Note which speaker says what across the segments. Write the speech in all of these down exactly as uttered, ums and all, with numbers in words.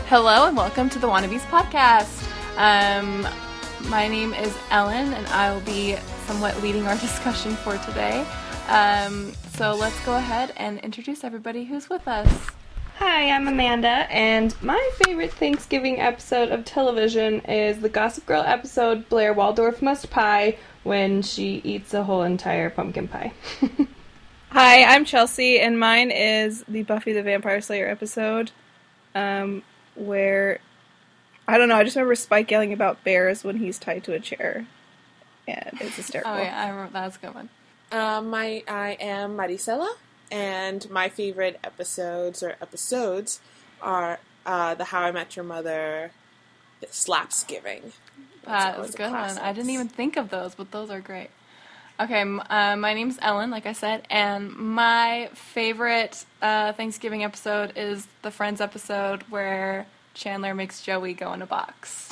Speaker 1: Hello and welcome to the Wannabes podcast. Um, my name is Ellen and I will be somewhat leading our discussion for today. Um, so let's go ahead and introduce everybody who's with us.
Speaker 2: Hi, I'm Amanda, and my favorite Thanksgiving episode of television is the Gossip Girl episode Blair Waldorf Must Pie, when she eats a whole entire pumpkin pie.
Speaker 3: Hi, I'm Chelsea, and mine is the Buffy the Vampire Slayer episode, um, where, I don't know, I just remember Spike yelling about bears when he's tied to a chair, and it's hysterical.
Speaker 1: Oh yeah, I remember, that's a good one.
Speaker 4: Um, my, I am Maricela, and my favorite episodes, or episodes, are uh, the How I Met Your Mother Slapsgiving.
Speaker 1: That was a good one. I didn't even think of those, but those are great. Okay, uh, my name's Ellen, like I said, and my favorite uh, Thanksgiving episode is the Friends episode where Chandler makes Joey go in a box.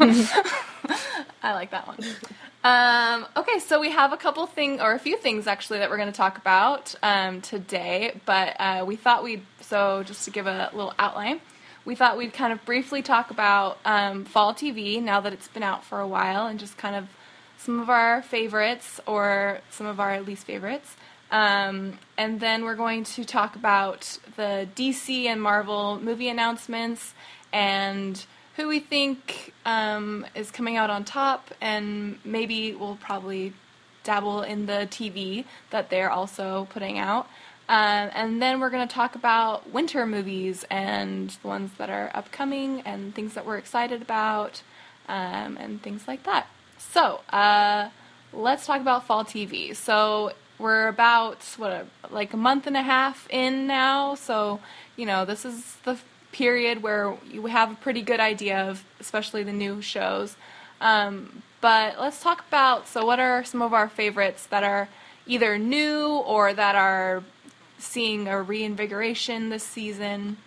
Speaker 1: I like that one. Um, okay, so we have a couple things, or a few things actually, that we're going to talk about um, today, but uh, we thought we'd, so just to give a little outline, we thought we'd kind of briefly talk about um, fall T V now that it's been out for a while, and just kind of some of our favorites or some of our least favorites. Um, and then we're going to talk about the D C and Marvel movie announcements and who we think um, is coming out on top, and maybe we'll probably dabble in the T V that they're also putting out. Um, and then we're going to talk about winter movies and the ones that are upcoming and things that we're excited about um, and things like that. So, uh, let's talk about fall T V. So, we're about, what, a, like a month and a half in now. So, you know, this is the period where you have a pretty good idea of, especially the new shows. Um, but let's talk about, so what are some of our favorites that are either new or that are seeing a reinvigoration this season?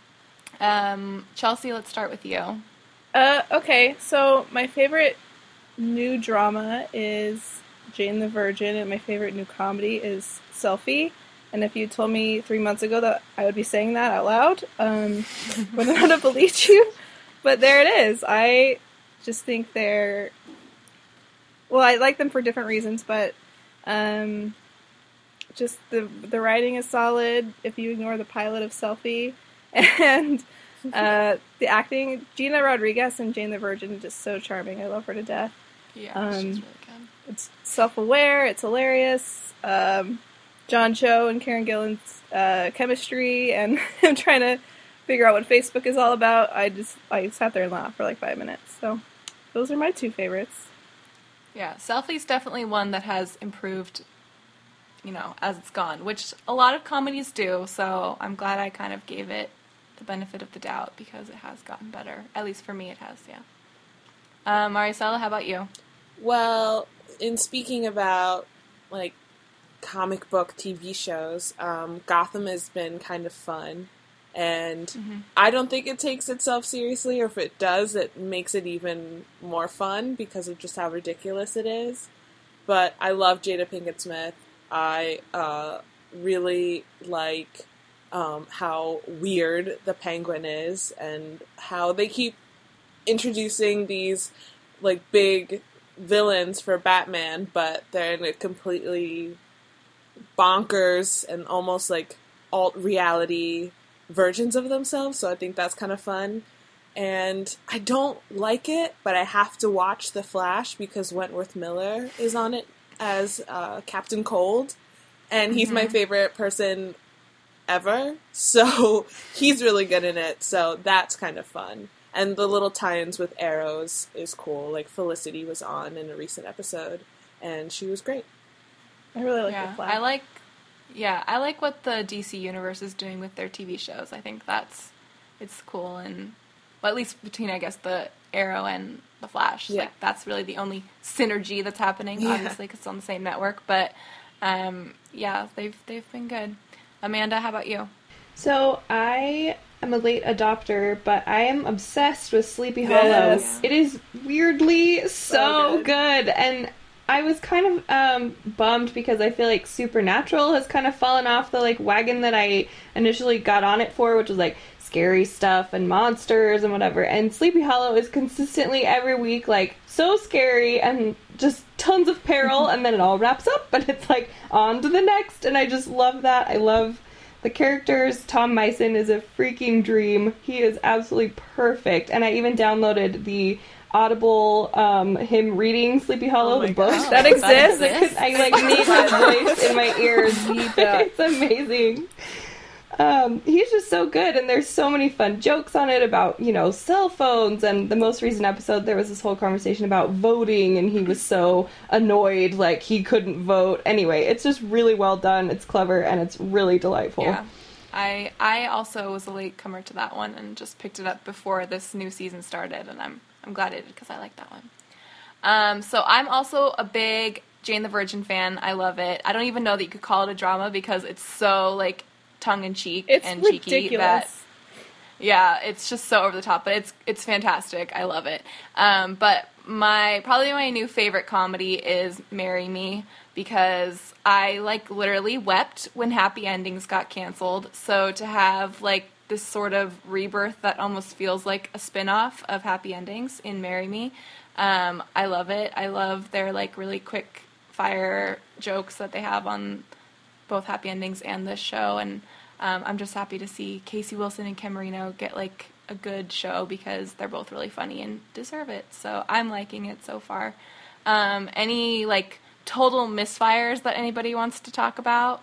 Speaker 1: Um, Chelsea, let's start with you.
Speaker 3: Uh, okay, so my favorite new drama is Jane the Virgin, and my favorite new comedy is Selfie. And if you told me three months ago that I would be saying that out loud, um, wouldn't have believed you. But there it is. I just think they're, well, I like them for different reasons, but um, just the the writing is solid if you ignore the pilot of Selfie. And uh, the acting, Gina Rodriguez and Jane the Virgin is just so charming. I love her to death.
Speaker 1: Yeah,
Speaker 3: um,
Speaker 1: she's really good.
Speaker 3: It's self-aware, it's hilarious. Um, John Cho and Karen Gillan's uh, chemistry, and him trying to figure out what Facebook is all about. I just I sat there and laughed for like five minutes. So those are my two favorites.
Speaker 1: Yeah, Selfie's definitely one that has improved, you know, as it's gone, which a lot of comedies do, so I'm glad I kind of gave it the benefit of the doubt because it has gotten better. At least for me it has, yeah. Um, Maricela, how about you?
Speaker 4: Well, in speaking about, like, comic book T V shows, um, Gotham has been kind of fun, and mm-hmm. I don't think it takes itself seriously, or if it does, it makes it even more fun because of just how ridiculous it is. But I love Jada Pinkett Smith. I uh, really like um, how weird the Penguin is, and how they keep introducing these, like, big villains for Batman, but they're in a completely bonkers and almost, like, alt-reality versions of themselves, so I think that's kind of fun. And I don't like it, but I have to watch The Flash because Wentworth Miller is on it as uh, Captain Cold, and he's mm-hmm. my favorite person ever, so he's really good in it, so that's kind of fun. And the little tie-ins with Arrows is cool. Like, Felicity was on in a recent episode, and she was great.
Speaker 3: I really like
Speaker 1: yeah,
Speaker 3: The Flash.
Speaker 1: I like, yeah, I like what the D C Universe is doing with their T V shows. I think that's, it's cool, and, well, at least between, I guess, the Arrow and The Flash.
Speaker 4: Yeah.
Speaker 1: Like, that's really the only synergy that's happening,
Speaker 4: yeah.
Speaker 1: obviously, because it's on the same network. But, um, yeah, they've they've been good. Amanda, how about you?
Speaker 2: So, I am a late adopter, but I am obsessed with Sleepy
Speaker 3: Yes.
Speaker 2: Hollow. It is weirdly so,
Speaker 3: So
Speaker 2: good.
Speaker 3: good.
Speaker 2: And I was kind of um, bummed because I feel like Supernatural has kind of fallen off the like wagon that I initially got on it for, which was like scary stuff and monsters and whatever. And Sleepy Hollow is consistently every week like so scary and just tons of peril, and then it all wraps up, but it's like on to the next, and I just love that. I love the characters. Tom Mison is a freaking dream. He is absolutely perfect, and I even downloaded the Audible, um, him reading Sleepy Hollow,
Speaker 4: Oh my
Speaker 2: the book.
Speaker 4: God.
Speaker 3: That exists?
Speaker 2: Because I like need his voice in my ears. It's amazing. Um, he's just so good, and there's so many fun jokes on it about, you know, cell phones, and the most recent episode there was this whole conversation about voting, and he was so annoyed, like, he couldn't vote. Anyway, it's just really well done, it's clever, and it's really delightful.
Speaker 1: Yeah. I I also was a late comer to that one and just picked it up before this new season started, and I'm I'm glad I did because I like that one. Um, so I'm also a big Jane the Virgin fan. I love it. I don't even know that you could call it a drama because it's so, like, tongue-in-cheek
Speaker 3: It's
Speaker 1: and cheeky
Speaker 3: ridiculous.
Speaker 1: that yeah, it's just so over the top, but it's it's fantastic. I love it. Um, but my probably my new favorite comedy is Marry Me, because I like literally wept when Happy Endings got canceled. So to have like this sort of rebirth that almost feels like a spin-off of Happy Endings in Marry Me, um, I love it. I love their like really quick fire jokes that they have on both Happy Endings and this show, and um, I'm just happy to see Casey Wilson and Ken Marino get like a good show because they're both really funny and deserve it. So I'm liking it so far. Um, any like total misfires that anybody wants to talk about?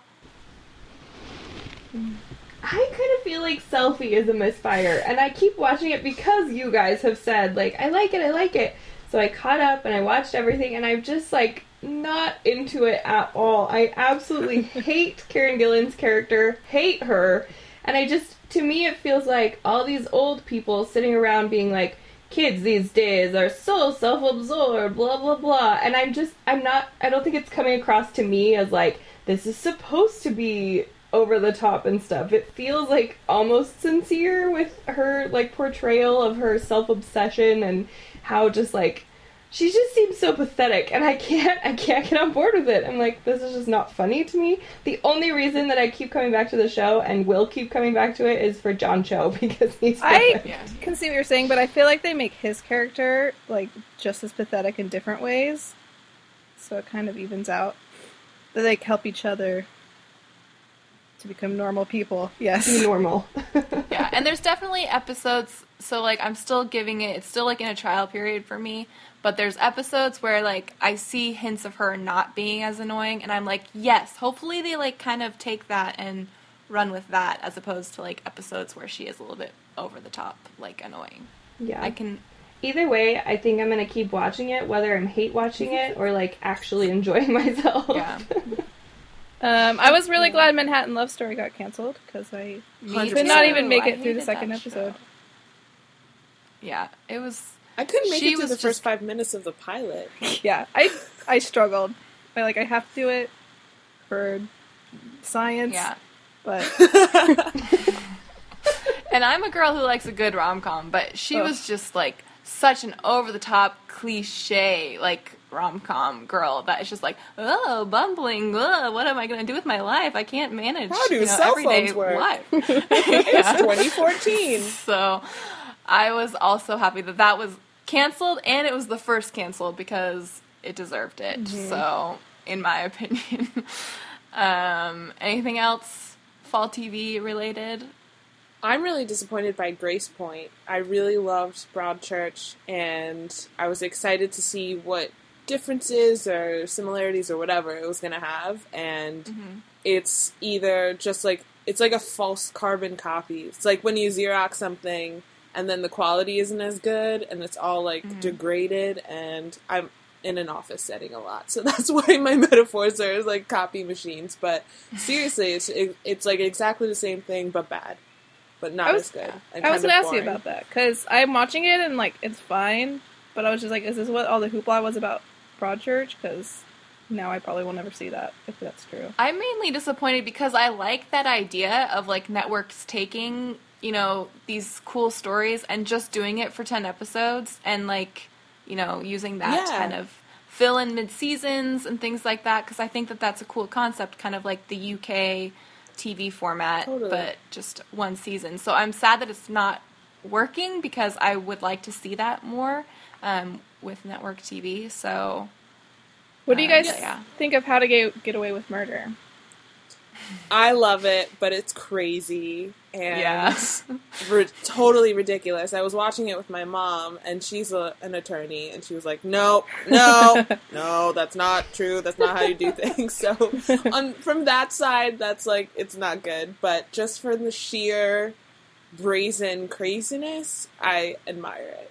Speaker 2: I kind of feel like Selfie is a misfire, and I keep watching it because you guys have said, like, I like it, I like it. So I caught up and I watched everything, and I'm just, like, not into it at all. I absolutely hate Karen Gillan's character, hate her, and I just, to me, it feels like all these old people sitting around being like, kids these days are so self-absorbed, blah, blah, blah, and I'm just, I'm not, I don't think it's coming across to me as, like, this is supposed to be over the top and stuff. It feels like almost sincere with her like portrayal of her self-obsession and how just like she just seems so pathetic, and I can't I can't get on board with it. I'm like, this is just not funny to me. The only reason that I keep coming back to the show and will keep coming back to it is for John Cho, because he's
Speaker 3: I
Speaker 2: good.
Speaker 1: Yeah.
Speaker 3: can see what you're saying, but I feel like they make his character like just as pathetic in different ways, so it kind of evens out. They like help each other to become normal people. Yes.
Speaker 2: Be normal.
Speaker 1: Yeah, and there's definitely episodes, so, like, I'm still giving it, it's still, like, in a trial period for me, but there's episodes where, like, I see hints of her not being as annoying, and I'm like, yes, hopefully they, like, kind of take that and run with that, as opposed to, like, episodes where she is a little bit over the top, like, annoying.
Speaker 2: Yeah.
Speaker 1: I can...
Speaker 2: Either way, I think I'm gonna keep watching it, whether I'm hate watching it or, like, actually enjoying myself.
Speaker 1: Yeah.
Speaker 3: Um, I was really glad Manhattan Love Story got canceled, because I
Speaker 1: Me
Speaker 3: could not
Speaker 1: too.
Speaker 3: even make
Speaker 1: I
Speaker 3: it through the
Speaker 1: hated
Speaker 3: second
Speaker 1: that
Speaker 3: episode.
Speaker 1: show. Yeah, it was...
Speaker 4: I couldn't make
Speaker 1: She
Speaker 4: it to
Speaker 1: was
Speaker 4: the
Speaker 1: just-
Speaker 4: first five minutes of the pilot.
Speaker 3: Yeah, I I struggled. I like I have to do it for science.
Speaker 1: Yeah.
Speaker 3: But
Speaker 1: And I'm a girl who likes a good rom-com, but she
Speaker 3: Ugh.
Speaker 1: was just, like, such an over-the-top cliche, like, rom-com girl that is just like, oh, bumbling, ugh, what am I going to do with my life? I can't manage,
Speaker 4: How do
Speaker 1: you know,
Speaker 4: cell
Speaker 1: everyday
Speaker 4: phones work?
Speaker 1: life.
Speaker 4: It's twenty fourteen.
Speaker 1: So I was also happy that that was canceled, and it was the first canceled because it deserved it.
Speaker 3: Mm-hmm.
Speaker 1: So, in my opinion. um, anything else fall T V related?
Speaker 4: I'm really disappointed by Grace Point. I really loved Broadchurch, and I was excited to see what differences or similarities or whatever it was going to have, and
Speaker 1: Mm-hmm.
Speaker 4: it's either just like, it's like a false carbon copy. It's like when you Xerox something, and then the quality isn't as good, and it's all, like,
Speaker 1: Mm-hmm.
Speaker 4: degraded, and I'm in an office setting a lot, so that's why my metaphors are, like, copy machines, but seriously, it's, it, it's like, exactly the same thing, but bad. But not
Speaker 3: I was-
Speaker 4: as good. and
Speaker 3: I was
Speaker 4: kind
Speaker 3: gonna
Speaker 4: of
Speaker 3: ask you
Speaker 4: boring.
Speaker 3: about that, because I'm watching it and like it's fine, but I was just like, is this what all the hoopla was about Broadchurch? Because now I probably will never see that if that's true.
Speaker 1: I'm mainly disappointed because I like that idea of, like, networks taking, you know, these cool stories and just doing it for ten episodes and, like, you know, using that
Speaker 4: Yeah.
Speaker 1: kind of fill in mid-seasons and things like that, because I think that that's a cool concept, kind of like the U K T V format, totally. But just one season. So I'm sad that it's not working, because I would like to see that more um, with network T V. So,
Speaker 3: what do you guys
Speaker 1: uh, yeah.
Speaker 3: think of How to Get, Get Away with Murder?
Speaker 4: I love it, but it's crazy and
Speaker 1: yeah.
Speaker 4: ri- totally ridiculous. I was watching it with my mom, and she's a, an attorney, and she was like, "No, no, no, that's not true. That's not how you do things." So, on, from that side, that's like it's not good. But just for the sheer brazen craziness, I admire it.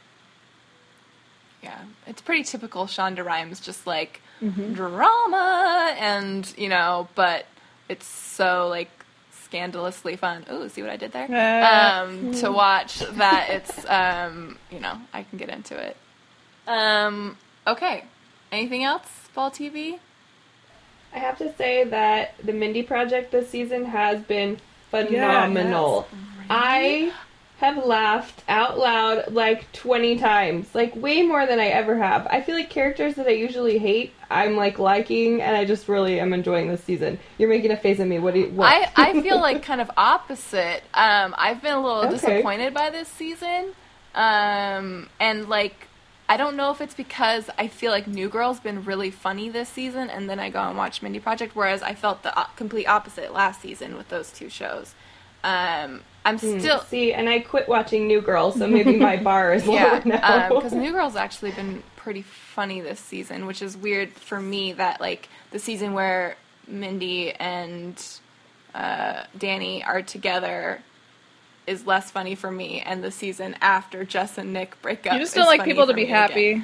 Speaker 1: Yeah, it's pretty typical Shonda Rhimes, just like
Speaker 3: mm-hmm.
Speaker 1: drama, and you know, but it's so like scandalously fun. Ooh, see what I did there?
Speaker 3: Uh,
Speaker 1: um, to watch that it's um, you know, I can get into it. Um, okay. Anything else? Fall T V?
Speaker 2: I have to say that the Mindy Project this season has been phenomenal.
Speaker 1: Yeah, yes.
Speaker 2: I have laughed out loud like twenty times, like way more than I ever have. I feel like characters that I usually hate, I'm like liking, and I just really am enjoying this season. You're making a face at me. What do you? What?
Speaker 1: I I feel like kind of opposite. Um, I've been a little
Speaker 2: okay.
Speaker 1: disappointed by this season, um, and like I don't know if it's because I feel like New Girl's been really funny this season, and then I go and watch Mindy Project, whereas I felt the complete opposite last season with those two shows. Um, I'm still...
Speaker 2: Mm, see, and I quit watching New Girl, so maybe my bar is lower
Speaker 1: yeah,
Speaker 2: now.
Speaker 1: because um, New Girl's actually been pretty funny this season, which is weird for me that, like, the season where Mindy and uh, Danny are together is less funny for me, and the season after Jess and Nick break up
Speaker 3: You just don't like people to be happy.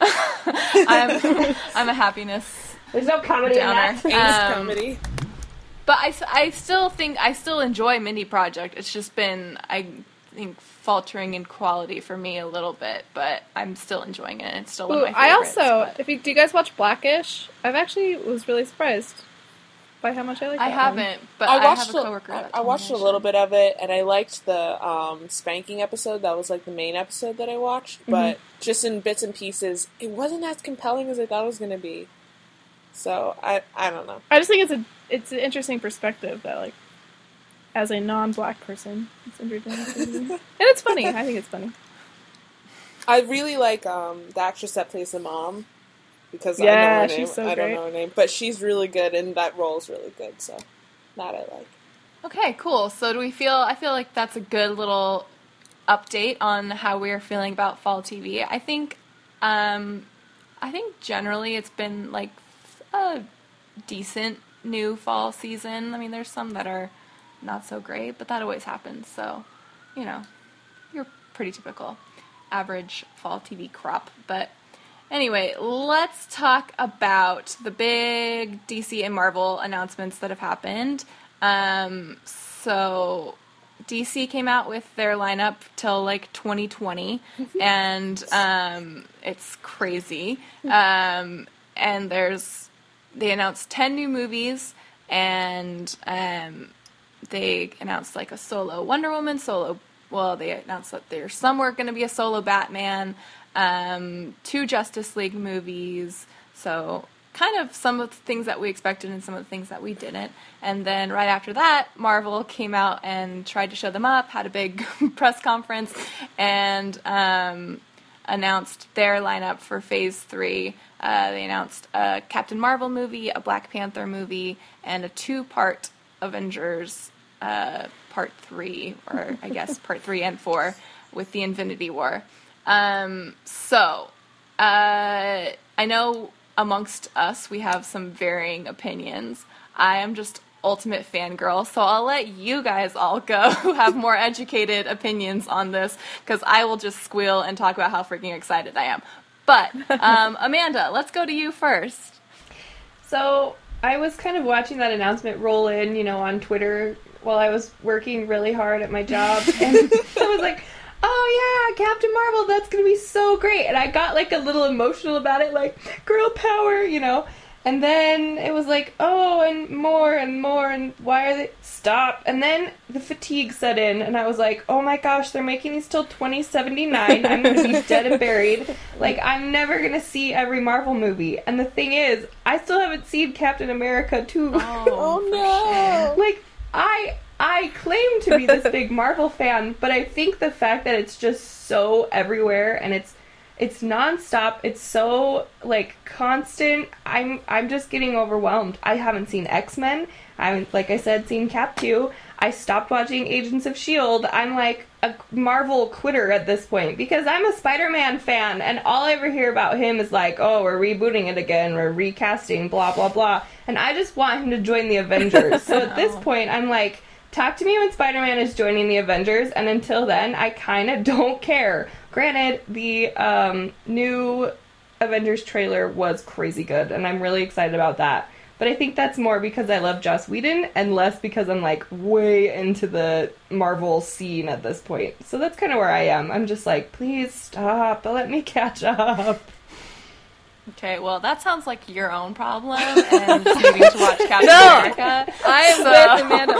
Speaker 1: I'm, I'm a happiness
Speaker 2: There's no comedy
Speaker 1: downer.
Speaker 2: in that.
Speaker 4: Ace
Speaker 1: Um,
Speaker 4: comedy.
Speaker 1: But I, I still think, I still enjoy Mindy Project. It's just been, I think, faltering in quality for me a little bit, but I'm still enjoying it. It's still one
Speaker 3: Ooh,
Speaker 1: of my favorites.
Speaker 3: I also,
Speaker 1: but
Speaker 3: if you, do you guys watch Blackish? I've actually was really surprised by how much I like
Speaker 1: I
Speaker 3: that
Speaker 1: haven't,
Speaker 3: one.
Speaker 1: but
Speaker 4: I
Speaker 1: I,
Speaker 4: watched
Speaker 1: have a
Speaker 4: a-
Speaker 1: coworker
Speaker 4: I,
Speaker 1: that
Speaker 4: I
Speaker 1: told
Speaker 4: watched
Speaker 1: me
Speaker 4: a
Speaker 1: I
Speaker 4: little
Speaker 1: should.
Speaker 4: bit of it, and I liked the um, spanking episode. That was like the main episode that I watched, but just in bits and pieces, it wasn't as compelling as I thought it was going to be. So I I don't know.
Speaker 3: I just think it's a it's an interesting perspective that, like, as a non-black person, it's interesting. And it's funny. I think it's funny.
Speaker 4: I really like um, the actress that plays the mom, because I
Speaker 3: Yeah,
Speaker 4: know her name.
Speaker 3: she's so
Speaker 4: I don't
Speaker 3: great.
Speaker 4: know her name, but she's really good, and that role is really good. So that I like.
Speaker 1: Okay, cool. So do we feel, I feel like that's a good little update on how we're feeling about fall T V. I think, um, I think generally it's been like a decent new fall season. I mean, there's some that are not so great, but that always happens. So, you know, you're pretty typical average fall T V crop. But anyway, let's talk about the big D C and Marvel announcements that have happened. Um, so D C came out with their lineup till like twenty twenty, and um, it's crazy. Um, and there's they announced ten new movies, and um, they announced like a solo Wonder Woman, solo. Well, they announced that there's somewhere going to be a solo Batman, um, two Justice League movies. So kind of some of the things that we expected and some of the things that we didn't. And then right after that, Marvel came out and tried to show them up, had a big press conference, and um, announced their lineup for Phase three. Uh, they announced a Captain Marvel movie, a Black Panther movie, and a two-part Avengers uh, Part three, or I guess Part three and four, with the Infinity War. Um, so, uh, I know amongst us we have some varying opinions. I am just ultimate fangirl, so I'll let you guys all go who have more educated opinions on this, because I will just squeal and talk about how freaking excited I am. But, um, Amanda, let's go to you first.
Speaker 2: So, I was kind of watching that announcement roll in, you know, on Twitter while I was working really hard at my job, and I was like, oh yeah, Captain Marvel, that's gonna be so great. And I got like a little emotional about it, like, girl power, you know. And then it was like, oh, and more and more, and why are they... Stop. And then the fatigue set in, and I was like, oh my gosh, they're making these till twenty seventy-nine. I'm going to be dead and buried. Like, I'm never going to see every Marvel movie. And the thing is, I still haven't seen Captain America two.
Speaker 1: Oh,
Speaker 4: Oh, no.
Speaker 2: Like, I... I claim to be this big Marvel fan, but I think the fact that it's just so everywhere and it's it's nonstop, it's so like constant. I'm I'm just getting overwhelmed. I haven't seen X-Men. I haven't, like I said, seen Cap two. I stopped watching Agents of S H I E L D. I'm like a Marvel quitter at this point because I'm a Spider-Man fan, and all I ever hear about him is like, oh, we're rebooting it again, we're recasting, blah blah blah, and I just want him to join the Avengers. So at this point, I'm like, talk to me when Spider-Man is joining the Avengers, and until then, I kind of don't care. Granted, the um, new Avengers trailer was crazy good, and I'm really excited about that. But I think that's more because I love Joss Whedon, and less because I'm, like, way into the Marvel scene at this point. So that's kind of where I am. I'm just like, please stop, let me catch up.
Speaker 1: Okay, well, that sounds like your own problem, and just needing to watch Captain
Speaker 3: No!
Speaker 1: America.
Speaker 3: I am
Speaker 1: So-
Speaker 3: with Amanda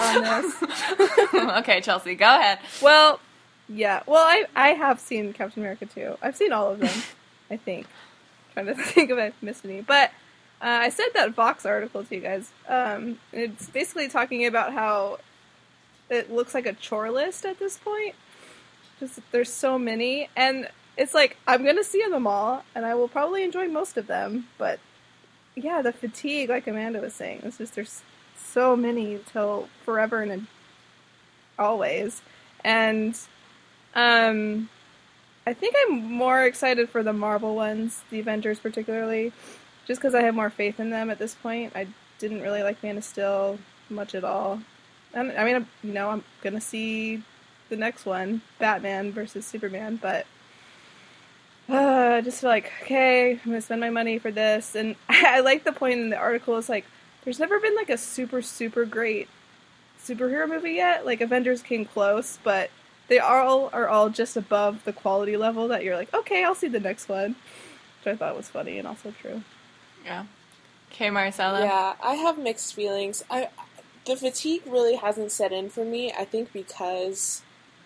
Speaker 3: on this.
Speaker 1: Okay, Chelsea, go ahead.
Speaker 3: Well, yeah. Well, I I have seen Captain America too. I've seen all of them, I think. I'm trying to think if I've missed any. But uh, I sent that Vox article to you guys. Um, it's basically talking about how it looks like a chore list at this point. Just there's so many, and it's like I'm gonna see them all, and I will probably enjoy most of them. But yeah, the fatigue, like Amanda was saying, it's just there's so many till forever and a, always, and um, I think I'm more excited for the Marvel ones, the Avengers particularly, just because I have more faith in them at this point. I didn't really like Man of Steel much at all. And, I mean, I'm, you know, I'm gonna see the next one, Batman versus Superman, but uh, I just feel like, okay, I'm gonna spend my money for this. And I like the point in the article is like, there's never been like a super, super great superhero movie yet. Like Avengers came close, but they all are all just above the quality level that you're like, okay, I'll see the next one. Which I thought was funny and also true.
Speaker 1: Yeah. Okay, Marcella.
Speaker 4: Yeah, I have mixed feelings. I the fatigue really hasn't set in for me. I think because,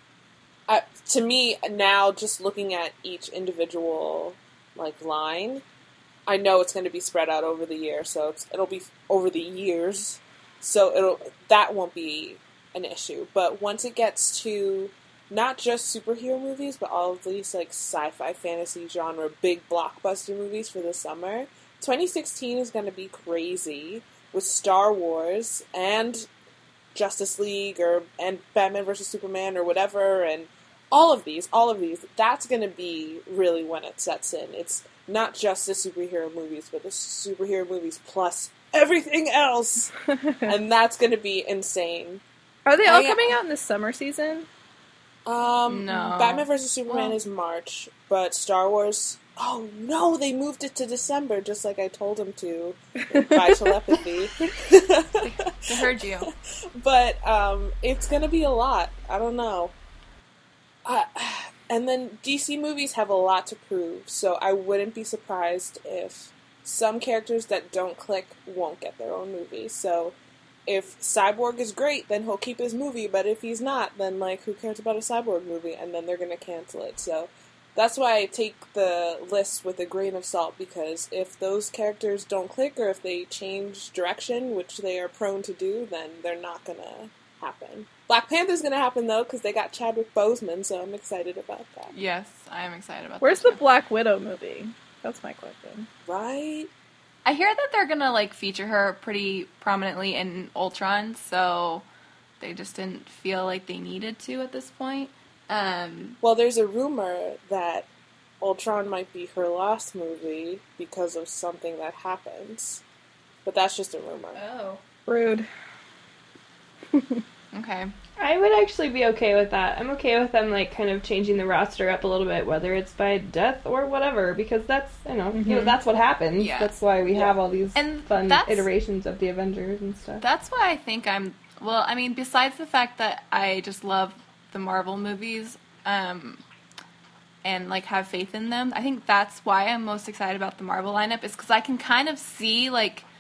Speaker 4: I, to me now, just looking at each individual like line, I know it's going to be spread out over the year. So it's, it'll be over the years. So it'll that won't be an issue. But once it gets to not just superhero movies, but all of these like sci-fi, fantasy genre, big blockbuster movies for the summer, twenty sixteen is going to be crazy with Star Wars and Justice League or and Batman versus Superman or whatever, and all of these, all of these. That's going to be really when it sets in. It's not just the superhero movies, but the superhero movies plus everything else, and that's going to be insane.
Speaker 3: Are they all
Speaker 4: I-
Speaker 3: coming out in the summer season?
Speaker 4: Um,
Speaker 1: No.
Speaker 4: Batman versus Superman
Speaker 1: Well-
Speaker 4: is March, but Star Wars. Oh no, they moved it to December, just like I told them to by telepathy.
Speaker 1: I heard you.
Speaker 4: But um, it's gonna be a lot. I don't know. Uh, and then D C movies have a lot to prove, so I wouldn't be surprised if some characters that don't click won't get their own movie. So if Cyborg is great, then he'll keep his movie, but if he's not, then, like, who cares about a Cyborg movie? And then they're gonna cancel it, so that's why I take the list with a grain of salt, because if those characters don't click, or if they change direction, which they are prone to do, then they're not gonna happen. Black Panther's gonna happen, though, because they got Chadwick Boseman, so I'm excited about that.
Speaker 1: Yes, I am excited about
Speaker 3: Where's
Speaker 1: that
Speaker 3: the
Speaker 1: too.
Speaker 3: Black Widow movie? That's my question.
Speaker 4: Right?
Speaker 1: I hear that they're gonna like feature her pretty prominently in Ultron, so they just didn't feel like they needed to at this point. Um,
Speaker 4: Well, there's a rumor that Ultron might be her last movie because of something that happens. But that's just a rumor.
Speaker 1: oh,
Speaker 3: Rude.
Speaker 1: okay.
Speaker 2: I would actually be okay with that. I'm okay with them like kind of changing the roster up a little bit, whether it's by death or whatever, because that's you know you know that's what happens.
Speaker 1: Yeah.
Speaker 2: That's why we
Speaker 4: Yeah.
Speaker 2: have all these
Speaker 1: And
Speaker 2: fun
Speaker 1: that's-
Speaker 2: iterations of the Avengers and stuff.
Speaker 1: That's why I think I'm. Well, I mean, besides the fact that I just love the Marvel movies, um, and like have faith in them, I think that's why I'm most excited about the Marvel lineup. Is because I can kind of see like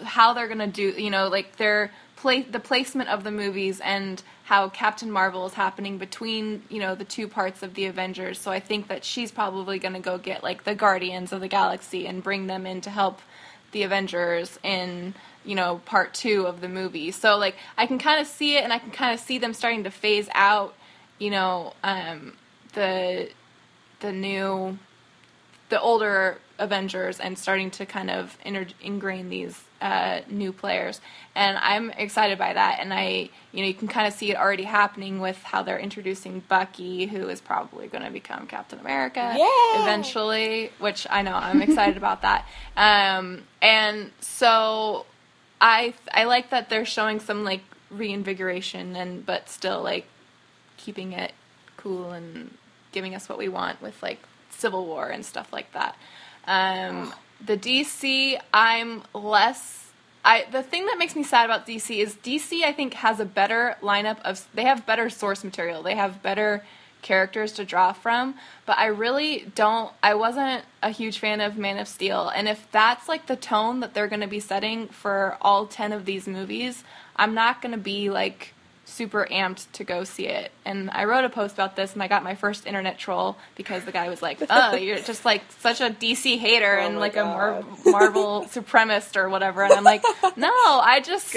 Speaker 1: how they're gonna do, you know, like their play, the placement of the movies and how Captain Marvel is happening between, you know, the two parts of the Avengers. So I think that she's probably gonna go get like the Guardians of the Galaxy and bring them in to help the Avengers in, you know, part two of the movie. So like I can kind of see it, and I can kind of see them starting to phase out, you know, um, the the new, the older Avengers and starting to kind of inter- ingrain these uh, new players. And I'm excited by that. And I, you know, you can kind of see it already happening with how they're introducing Bucky, who is probably going to become Captain America
Speaker 4: yeah!
Speaker 1: eventually, which I know I'm excited about that. Um, and so I, I like that they're showing some like reinvigoration and, but still like keeping it cool and giving us what we want with like Civil War and stuff like that. Um, the D C, I'm less, I, the thing that makes me sad about D C is D C, I think, has a better lineup of, they have better source material. They have better characters to draw from, but I really don't, I wasn't a huge fan of Man of Steel. And if that's like the tone that they're going to be setting for all ten of these movies, I'm not going to be like super amped to go see it. And I wrote a post about this, and I got my first internet troll because the guy was like, oh, you're just like such a D C hater
Speaker 4: oh
Speaker 1: and like
Speaker 4: God.
Speaker 1: a Mar- Marvel supremacist or whatever. And I'm like, no, I just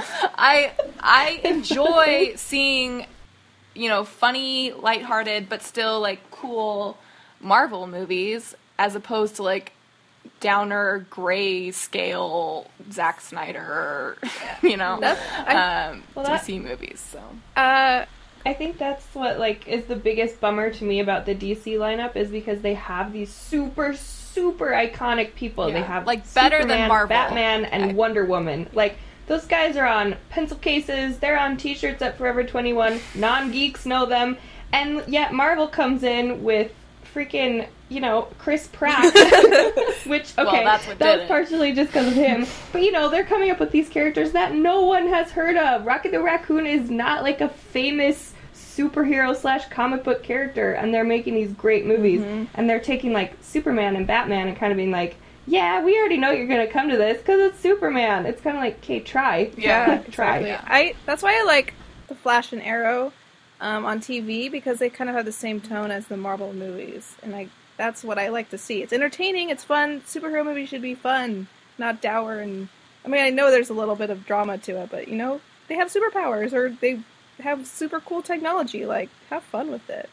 Speaker 1: I I enjoy seeing, you know, funny, lighthearted but still like cool Marvel movies as opposed to like downer gray scale Zack Snyder, you know,
Speaker 2: I,
Speaker 1: um,
Speaker 2: well,
Speaker 1: D C movies. So
Speaker 2: uh, I think that's what like is the biggest bummer to me about the D C lineup is because they have these super super iconic people.
Speaker 1: Yeah.
Speaker 2: They have
Speaker 1: like better
Speaker 2: Superman,
Speaker 1: than Marvel,
Speaker 2: Batman, and
Speaker 1: okay.
Speaker 2: Wonder Woman. Like those guys are on pencil cases. They're on T-shirts at Forever twenty-one. Non-geeks know them, and yet Marvel comes in with freaking, you know, Chris Pratt, which, okay,
Speaker 1: well, that's what
Speaker 2: that
Speaker 1: did
Speaker 2: was
Speaker 1: it.
Speaker 2: partially just because of him, but, you know, they're coming up with these characters that no one has heard of. Rocket the Raccoon is not, like, a famous superhero slash comic book character, and they're making these great movies, mm-hmm. and they're taking, like, Superman and Batman and kind of being like, yeah, we already know you're going to come to this, because it's Superman. It's kind of like, okay, try.
Speaker 3: Yeah,
Speaker 2: try.
Speaker 3: Exactly. I, that's why I like The Flash and Arrow, Um, on T V because they kind of have the same tone as the Marvel movies, and I that's what I like to see. It's entertaining, it's fun. Superhero movies should be fun, not dour. And I mean, I know there's a little bit of drama to it, but you know, they have superpowers or they have super cool technology. Like, have fun with it.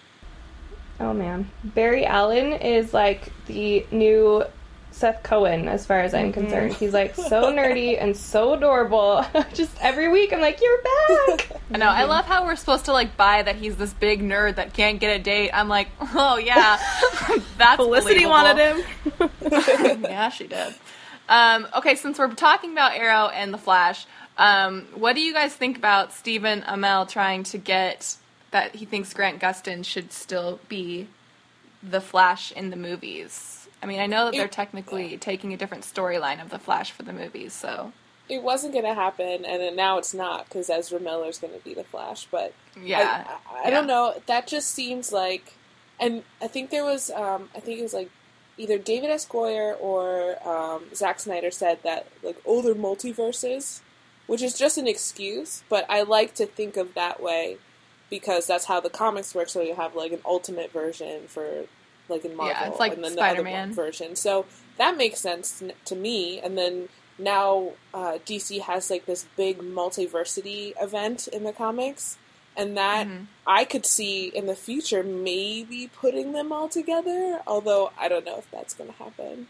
Speaker 2: Oh man, Barry Allen is like the new Seth Cohen, as far as I'm mm-hmm. concerned. He's like so nerdy and so adorable. Just every week I'm like, you're back!
Speaker 1: I know, I love how we're supposed to like buy that he's this big nerd that can't get a date. I'm like, oh yeah, that's
Speaker 3: Felicity
Speaker 1: believable.
Speaker 3: wanted him.
Speaker 1: Yeah, she did. Um, okay, since we're talking about Arrow and The Flash, um, what do you guys think about Stephen Amell trying to get that he thinks Grant Gustin should still be the Flash in the movies? I mean, I know that they're it, technically taking a different storyline of The Flash for the movies, so...
Speaker 4: It wasn't going to happen, and then now it's not, because Ezra Miller's going to be The Flash, but...
Speaker 1: Yeah.
Speaker 4: I, I, I
Speaker 1: yeah.
Speaker 4: don't know, that just seems like... And I think there was, um, I think it was like, either David S. Goyer or um, Zack Snyder said that, like, oh, they're multiverses, which is just an excuse, but I like to think of that way, because that's how the comics work, so you have, like, an ultimate version for... like in Marvel,
Speaker 1: yeah, it's like
Speaker 4: and then
Speaker 1: Spider-Man
Speaker 4: the other version. So that makes sense to me. And then now uh, D C has like this big multiversity event in the comics, and that mm-hmm. I could see in the future maybe putting them all together. Although I don't know if that's going to happen.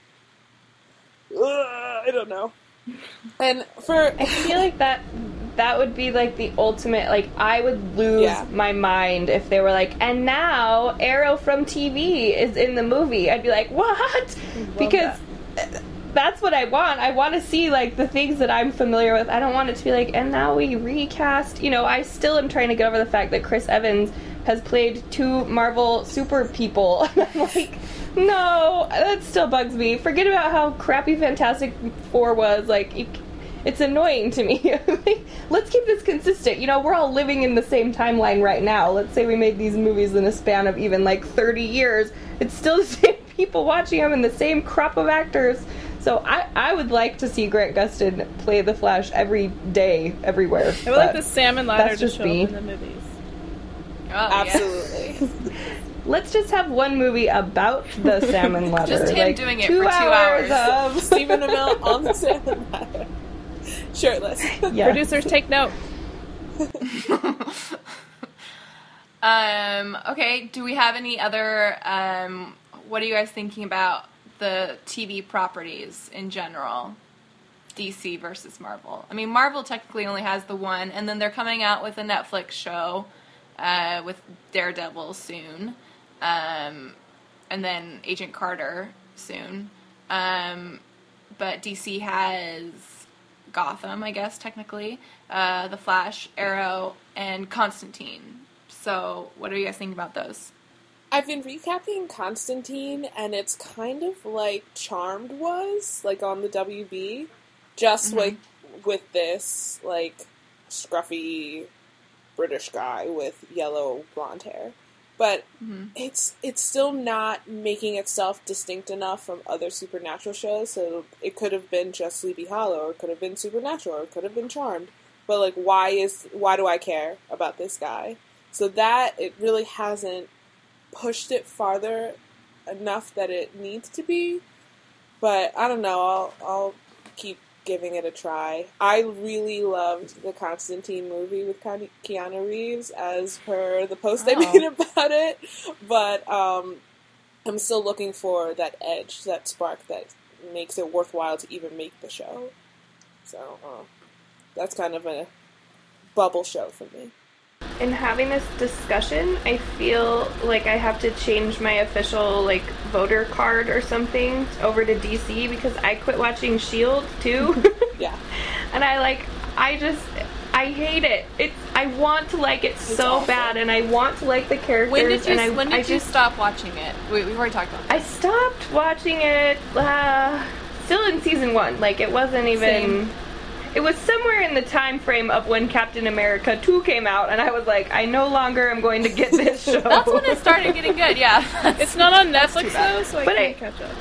Speaker 4: Ugh, I don't know. And for
Speaker 2: I feel like that. That would be, like, the ultimate, like, I would lose yeah. my mind if they were like, and now Arrow from T V is in the movie. I'd be like, what? Because that. that's what I want. I want to see, like, the things that I'm familiar with. I don't want it to be like, and now we recast. You know, I still am trying to get over the fact that Chris Evans has played two Marvel super people. And I'm like, no, that still bugs me. Forget about how crappy Fantastic Four was. Like, you It's annoying to me. Let's keep this consistent. You know, we're all living in the same timeline right now. Let's say we made these movies in a span of even, like, thirty years. It's still the same people watching them and the same crop of actors. So I, I would like to see Grant Gustin play the Flash every day, everywhere.
Speaker 3: I would like the salmon ladder to
Speaker 2: just
Speaker 3: show
Speaker 2: me.
Speaker 3: up in the movies.
Speaker 1: Oh,
Speaker 4: Absolutely.
Speaker 2: Let's just have one movie about the salmon ladder.
Speaker 1: Just him
Speaker 2: like,
Speaker 1: doing it
Speaker 2: two
Speaker 1: for two
Speaker 2: hours.
Speaker 1: hours.
Speaker 2: Of...
Speaker 4: Stephen Amell on the salmon ladder. Shirtless.
Speaker 2: Yeah.
Speaker 3: Producers, take note.
Speaker 1: um, okay, do we have any other, um, what are you guys thinking about the T V properties in general? D C versus Marvel. I mean, Marvel technically only has the one, and then they're coming out with a Netflix show uh, with Daredevil soon, um, and then Agent Carter soon. Um, but D C has Gotham, I guess, technically, uh, The Flash, Arrow, and Constantine. So, what are you guys thinking about those?
Speaker 4: I've been recapping Constantine, and it's kind of like Charmed was, like on the W B, just
Speaker 1: Mm-hmm.
Speaker 4: like with this, like, scruffy British guy with yellow blonde hair. But
Speaker 1: Mm-hmm.
Speaker 4: it's it's still not making itself distinct enough from other Supernatural shows, so it could have been just Sleepy Hollow, or it could have been Supernatural, or it could have been Charmed. But, like, why is why do I care about this guy? So that, it really hasn't pushed it farther enough that it needs to be. But, I don't know, I'll, I'll keep giving it a try. I really loved the Constantine movie with Keanu Reeves, as per the post I
Speaker 1: Oh.
Speaker 4: made about it. But um, I'm still looking for that edge, that spark that makes it worthwhile to even make the show. So, uh, that's kind of a bubble show for me.
Speaker 2: In having this discussion, I feel like I have to change my official, like, voter card or something over to D C because I quit watching S H I E L D too.
Speaker 4: Yeah.
Speaker 2: And I, like, I just, I hate it. It's, I want to like it so
Speaker 4: awful.
Speaker 2: bad, and I want to like the characters.
Speaker 1: When did you,
Speaker 2: and I,
Speaker 1: when did
Speaker 2: I
Speaker 1: you
Speaker 2: just,
Speaker 1: stop watching it? We, we've already talked about
Speaker 2: I
Speaker 1: this.
Speaker 2: stopped watching it, uh, still in season one. Like, it wasn't even...
Speaker 1: Same.
Speaker 2: It was somewhere in the time frame of when Captain America two came out, and I was like, I no longer am going to get this show.
Speaker 1: That's when it started getting good, yeah.
Speaker 3: It's not on Netflix,
Speaker 1: too bad.
Speaker 3: though, so I
Speaker 2: But
Speaker 3: can't
Speaker 2: I-
Speaker 3: catch up.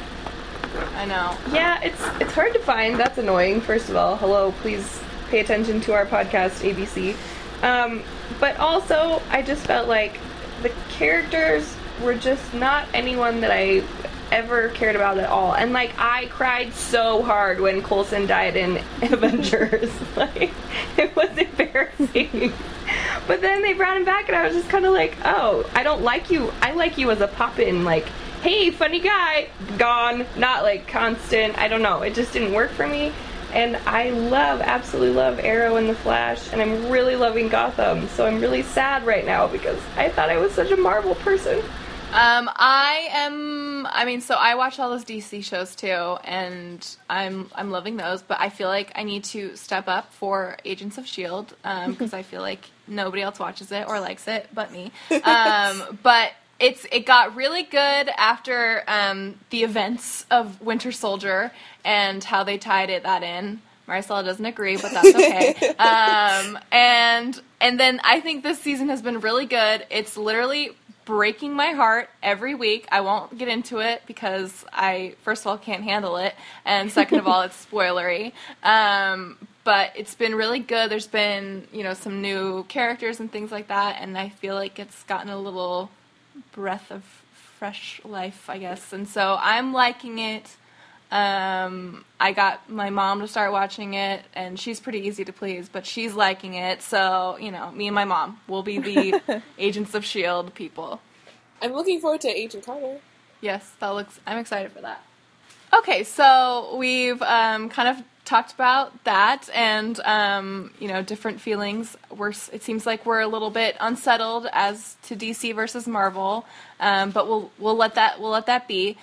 Speaker 1: I know.
Speaker 2: Yeah, it's it's hard to find. That's annoying, first of all. Hello, please pay attention to our podcast, A B C. Um, but also, I just felt like the characters were just not anyone that I ever cared about at all. And, like, I cried so hard when Coulson died in Avengers. Like, it was embarrassing. But then they brought him back, and I was just kind of like, oh, I don't like you. I like you as a pop-in, like, hey, funny guy, gone, not, like, constant. I don't know. It just didn't work for me. And I love, absolutely love Arrow and The Flash, and I'm really loving Gotham. So I'm really sad right now because I thought I was such a Marvel person.
Speaker 1: Um, I am. I mean, so I watch all those D C shows too, and I'm I'm loving those. But I feel like I need to step up for Agents of S H I E L D because I feel like nobody else watches it or likes it but me. Um, but it's it got really good after um, the events of Winter Soldier and how they tied it that in. Maricela doesn't agree, but that's okay. um, and and then I think this season has been really good. It's literally breaking my heart every week. I won't get into it because I, first of all, can't handle it, and second of all, it's spoilery. Um, but it's been really good. There's been, you know, some new characters and things like that, and I feel like it's gotten a little breath of fresh life, I guess. And so I'm liking it. Um, I got my mom to start watching it, and she's pretty easy to please, but she's liking it. So, you know, me and my mom will be the Agents of S H I E L D people.
Speaker 4: I'm looking forward to Agent Carter.
Speaker 1: Yes, that looks, I'm excited for that. Okay, so we've um, kind of talked about that and, um, you know, different feelings. We're, it seems like we're a little bit unsettled as to D C versus Marvel, um, but we'll we'll let that we'll let that be.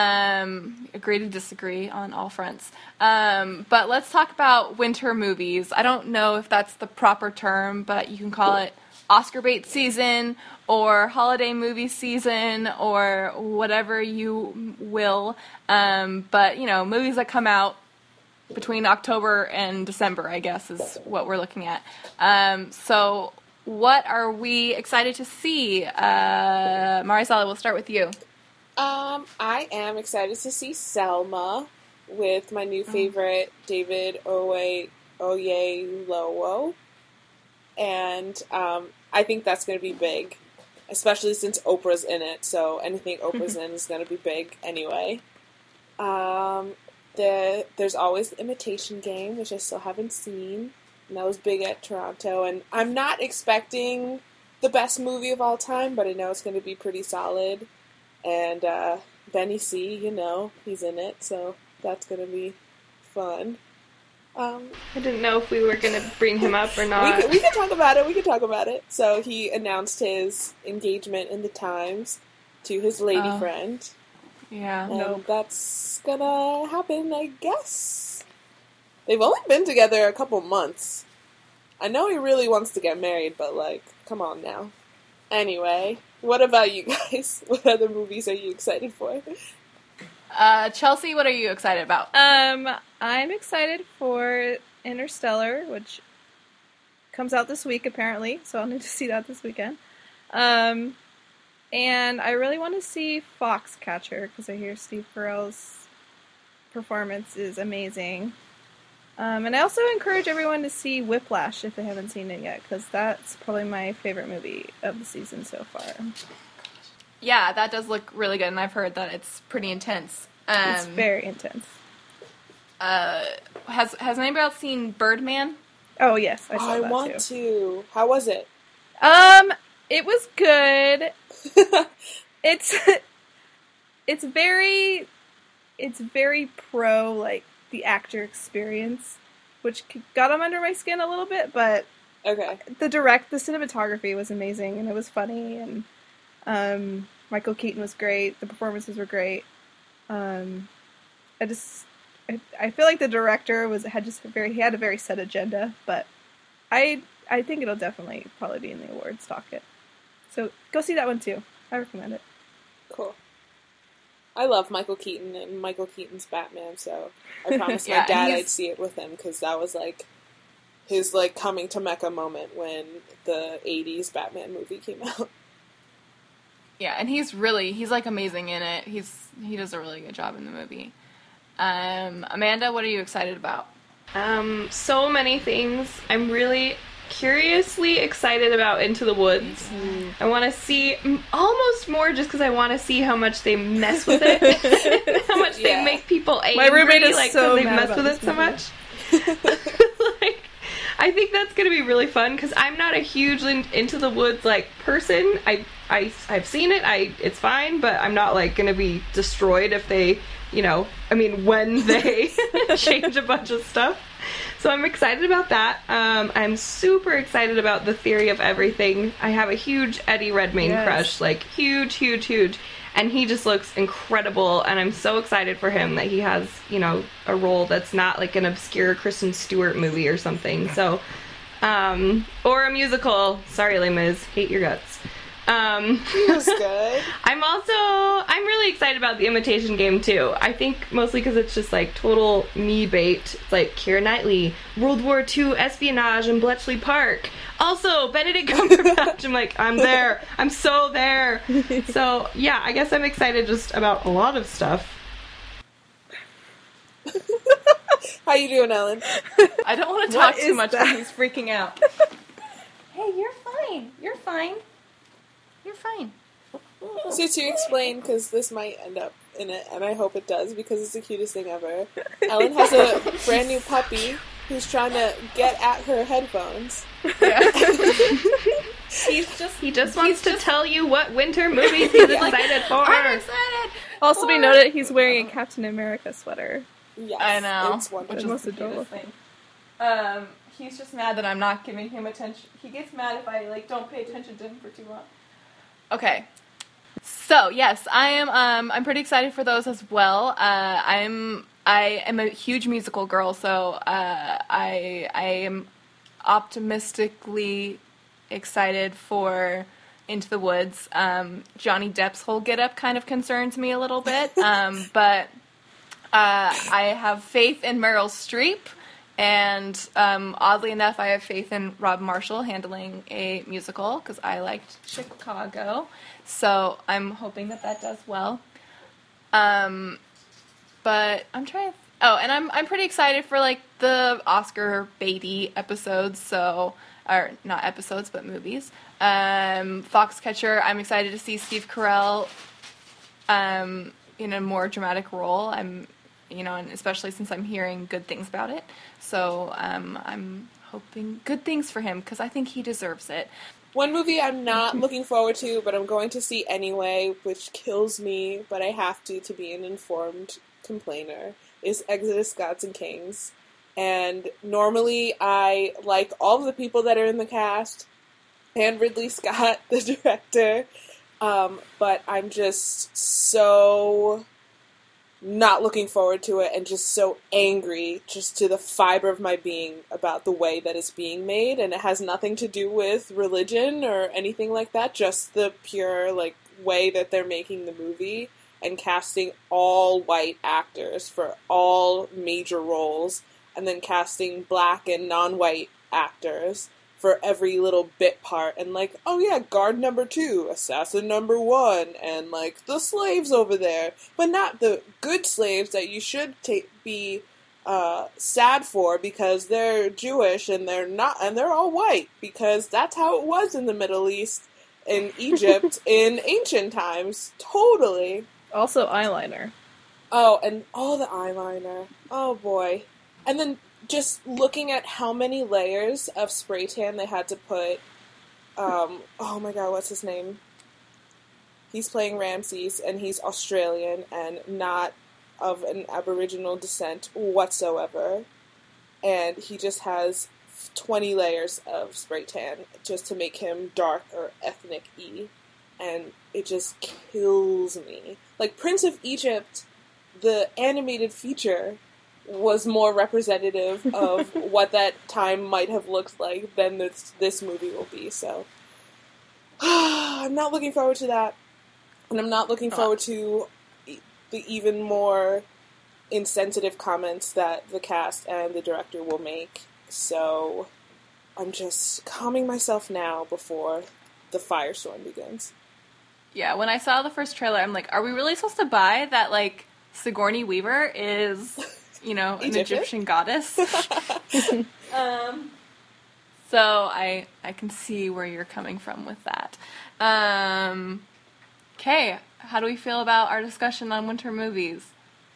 Speaker 1: Um, agree to disagree on all fronts. Um, but let's talk about winter movies. I don't know if that's the proper term, but you can call it Oscar bait season or holiday movie season or whatever you will. Um, but, you know, movies that come out between October and December, I guess, is what we're looking at. Um, so what are we excited to see? Uh, Maricela, we'll start with you.
Speaker 4: Um, I am excited to see Selma. with my new favorite, David Oye Oyelowo. And um, I think that's going to be big, especially since Oprah's in it. So anything Oprah's in is going to be big anyway. Um, the, there's always the Imitation Game, which I still haven't seen. And that was big at Toronto. And I'm not expecting the best movie of all time, but I know it's going to be pretty solid. And uh, Benny C, you know, he's in it, so that's going to be fun. Um,
Speaker 2: I didn't know if we were going to bring him up or not.
Speaker 4: We could, we could talk about it, we could talk about it. So he announced his engagement in the Times to his lady
Speaker 1: Oh.
Speaker 4: friend.
Speaker 1: Yeah.
Speaker 4: And
Speaker 3: Nope.
Speaker 4: that's gonna happen, I guess. They've only been together a couple months. I know he really wants to get married, but, like, come on now. Anyway, what about you guys? What other movies are you excited for?
Speaker 1: Uh, Chelsea, what are you excited about?
Speaker 3: Um, I'm excited for Interstellar, which comes out this week apparently, so I'll need to see that this weekend. Um, and I really want to see Foxcatcher because I hear Steve Carell's performance is amazing. Um, and I also encourage everyone to see Whiplash if they haven't seen it yet, because that's probably my favorite movie of the season so far.
Speaker 1: Yeah, that does look really good, and I've heard that it's pretty intense. Um,
Speaker 3: It's very intense.
Speaker 1: uh, has Has anybody else seen Birdman?
Speaker 3: Oh yes, I saw
Speaker 4: I
Speaker 3: that
Speaker 4: want
Speaker 3: too.
Speaker 4: to. How was it?
Speaker 3: Um, it was good. It's it's very it's very pro like the actor experience, which got him under my skin a little bit, but
Speaker 4: Okay.
Speaker 3: the direct the cinematography was amazing and it was funny, and um Michael Keaton was great, the performances were great. um I just I, I feel like the director was had just a very he had a very set agenda, but I I think it'll definitely probably be in the awards docket, so go see that one too. I recommend it.
Speaker 4: Cool. I love Michael Keaton and Michael Keaton's Batman, so I promised
Speaker 1: Yeah,
Speaker 4: my dad
Speaker 1: he's-
Speaker 4: I'd see it with him because that was like his like coming to Mecca moment when the eighties Batman movie came out.
Speaker 1: Yeah, and he's really, he's like amazing in it. He's He does a really good job in the movie. Um, Amanda, what are you excited about?
Speaker 2: Um, so many things. I'm really curiously excited about Into the Woods. I want to see m- almost more just because I want to see how much they mess with it, how much
Speaker 4: Yeah.
Speaker 2: they make people angry.
Speaker 3: My roommate is
Speaker 2: like, 'cause
Speaker 3: so
Speaker 2: they've
Speaker 3: mad
Speaker 2: messed
Speaker 3: about
Speaker 2: with it
Speaker 3: this
Speaker 2: so
Speaker 3: movie.
Speaker 2: much. Like, I think that's gonna be really fun because I'm not a huge in- Into the Woods like person. I I I've seen it. I it's fine, but I'm not like gonna be destroyed if they, you know. I mean, when they change a bunch of stuff. So I'm excited about that. Um, I'm super excited about The Theory of Everything. I have a huge Eddie Redmayne
Speaker 3: Yes.
Speaker 2: crush, like huge, huge, huge. And he just looks incredible, and I'm so excited for him that he has, you know, a role that's not like an obscure Kristen Stewart movie or something. So, um, or a musical. Sorry, Les Mis, hate your guts. Um,
Speaker 4: It was good.
Speaker 2: I'm also, I'm really excited about The Imitation Game, too. I think mostly because it's just, like, total me bait. It's like Keira Knightley, World War Two espionage in Bletchley Park. Also, Benedict Cumberbatch. I'm like, I'm there. I'm so there. So, yeah, I guess I'm excited just about a lot of stuff.
Speaker 4: How you doing, Ellen?
Speaker 1: I don't want to
Speaker 3: What
Speaker 1: talk too
Speaker 3: is
Speaker 1: much
Speaker 3: that?
Speaker 1: when he's freaking out. Hey, you're fine. You're fine. You're fine.
Speaker 4: So to explain, because this might end up in it, and I hope it does, because it's the cutest thing ever. Ellen has a brand new puppy who's trying to get at her headphones.
Speaker 1: Yeah. he's just
Speaker 2: He just wants to
Speaker 1: just-
Speaker 2: tell you what winter movies he's excited for.
Speaker 1: I'm excited.
Speaker 3: Also, be
Speaker 1: for-
Speaker 3: noted he's wearing a Captain America sweater.
Speaker 4: Yes,
Speaker 1: I know.
Speaker 4: It's wonderful.
Speaker 3: Which is most
Speaker 1: the
Speaker 3: adorable.
Speaker 1: cutest thing. Um, he's just mad that I'm not giving him attention. He gets mad if I like don't pay attention to him for too long. Okay. So yes, I am. Um, I'm pretty excited for those as well. Uh, I'm. I am a huge musical girl, so uh, I I am optimistically excited for Into the Woods. Um, Johnny Depp's whole getup kind of concerns me a little bit, um, but uh, I have faith in Meryl Streep. And um, oddly enough, I have faith in Rob Marshall handling a musical because I liked Chicago. So I'm hoping that that does well. Um, but I'm trying. To, Oh, and I'm I'm pretty excited for like the Oscar baity episodes. So, or not episodes, but movies. Um, Foxcatcher. I'm excited to see Steve Carell um, in a more dramatic role. I'm, you know, and especially since I'm hearing good things about it. So um, I'm hoping good things for him because I think he deserves it.
Speaker 4: One movie I'm not looking forward to, but I'm going to see anyway, which kills me, but I have to to be an informed complainer, is Exodus: Gods and Kings. And normally I like all of the people that are in the cast, and Ridley Scott, the director, um, but I'm just so not looking forward to it and just so angry just to the fiber of my being about the way that it's being made, and it has nothing to do with religion or anything like that, just the pure like way that they're making the movie and casting all white actors for all major roles and then casting black and non-white actors for every little bit part, and like, oh yeah, guard number two, assassin number one, and like the slaves over there, but not the good slaves that you should ta- be uh, sad for because they're Jewish and they're not, and they're all white because that's how it was in the Middle East, in Egypt, in ancient times, totally.
Speaker 3: Also eyeliner.
Speaker 4: Oh, and all the eyeliner. Oh boy, and then. Just looking at how many layers of spray tan they had to put, um, oh my god, what's his name? He's playing Ramses, and he's Australian, and not of an Aboriginal descent whatsoever, and he just has twenty layers of spray tan just to make him dark or ethnic-y, and it just kills me. Like, Prince of Egypt, the animated feature, was more representative of what that time might have looked like than this this movie will be. So I'm not looking forward to that, and I'm not looking forward to the even more insensitive comments that the cast and the director will make. So I'm just calming myself now before the firestorm begins.
Speaker 1: Yeah, when I saw the first trailer, I'm like, are we really supposed to buy that like Sigourney Weaver is, you know, an Egyptian, Egyptian goddess? um, so I I can see where you're coming from with that. Um, okay, how do we feel about our discussion on winter movies?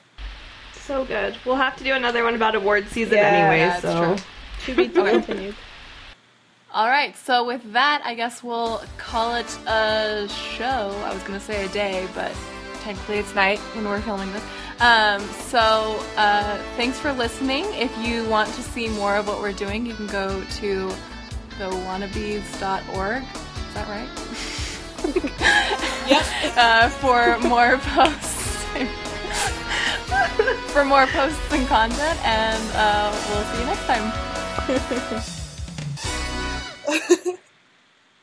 Speaker 2: So good. We'll have to do another one about award season
Speaker 3: yeah,
Speaker 2: anyway,
Speaker 1: yeah,
Speaker 2: so
Speaker 3: to be continued.
Speaker 1: All right, so with that, I guess we'll call it a show. I was going to say a day, but technically it's night when we're filming this. Um, so uh, thanks for listening. If you want to see more of what we're doing, you can go to the wannabes dot org. Is that right?
Speaker 4: Yep.
Speaker 1: uh, for more posts. for more posts and content, and uh, we'll see you next time.